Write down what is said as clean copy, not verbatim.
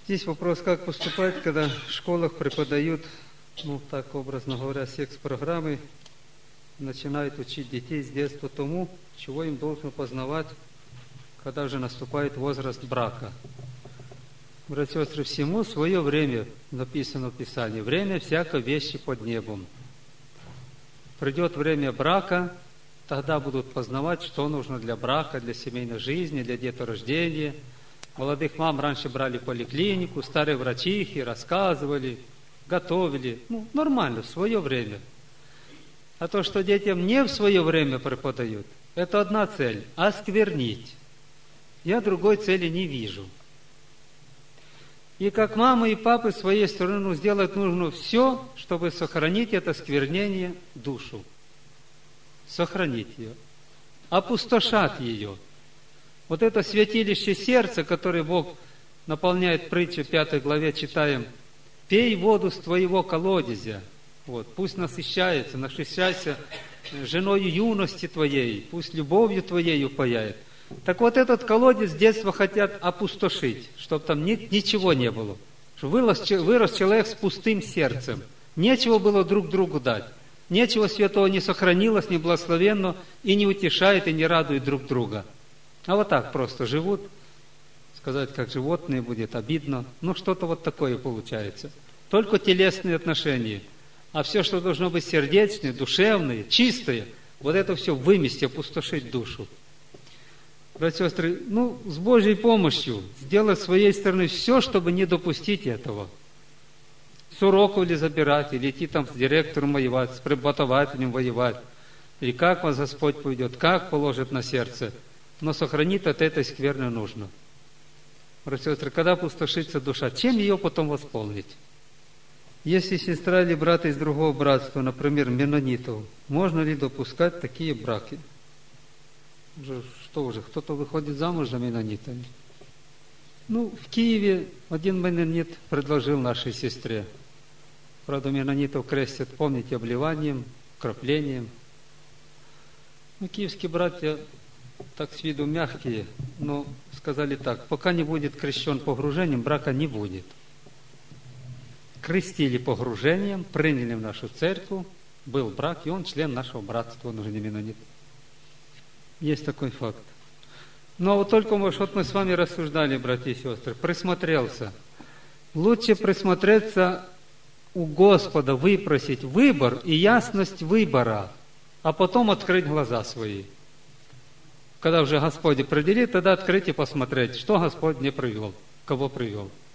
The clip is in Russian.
Здесь вопрос, как поступать, когда в школах преподают, так образно говоря, секс-программы, начинают учить детей с детства тому, чего им должно познавать, когда уже наступает возраст брака. Братья и сестры, всему свое время написано в Писании. Время всякой вещи под небом. Придет время брака, тогда будут познавать, что нужно для брака, для семейной жизни, для деторождения. Молодых мам раньше брали в поликлинику, старые врачихи рассказывали, готовили. Нормально, в свое время. А то, что детям не в свое время преподают, это одна цель – осквернить. Я другой цели не вижу. И как мамы и папы с своей стороны сделать нужно все, чтобы сохранить это осквернение душу. Сохранить ее. Опустошать ее. Вот это святилище сердца, которое Бог наполняет притчу в 5 главе, читаем: «Пей воду с твоего колодезя». Пусть насыщайся женою юности твоей, пусть любовью твоей упояет. Так вот этот колодец с детства хотят опустошить, чтобы там ничего не было. Вырос человек с пустым сердцем. Нечего было друг другу дать. Нечего святого не сохранилось, не благословенно, и не утешает, и не радует друг друга. А вот так просто живут, сказать, как животные, будет обидно. Что-то вот такое получается. Только телесные отношения. А все, что должно быть сердечное, душевное, чистое, вот это все вымести, опустошить душу. Братья и сестры, с Божьей помощью сделать с своей стороны все, чтобы не допустить этого. С уроков или забирать, или идти там с директором воевать, с преподавателем воевать. И как вас Господь поведет, как положит на сердце. Но сохранить от этой скверны нужно. Братья и сестры, когда опустошится душа, чем ее потом восполнить? Если сестра или брат из другого братства, например, меннонитов, можно ли допускать такие браки? Кто-то выходит замуж за меннонитами? В Киеве один меннонит предложил нашей сестре. Правда, меннонитов крестят, помните, обливанием, краплением. Киевские братья так с виду мягкие, но сказали так: пока не будет крещен погружением, брака не будет. Крестили погружением, приняли в нашу церковь, был брак, и он член нашего братства, он уже не меннонит. Есть такой факт. Но вот только мы с вами рассуждали, братья и сестры, присмотрелся. Лучше присмотреться у Господа, выпросить выбор и ясность выбора, а потом открыть глаза свои. Когда уже Господь определит, тогда открыть и посмотреть, что Господь мне привел, кого привел.